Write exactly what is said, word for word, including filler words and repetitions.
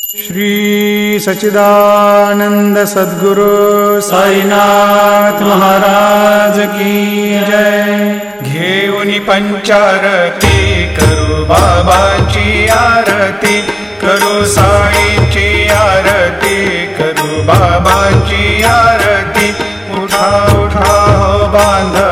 श्री सच्चिदानंद सद्गुरु साईनाथ महाराज की जय। घेऊनी पंचारती करू बाबाची आरती, करू साईची आरती, करू बाबाची आरती। उठा उठा हो बांधव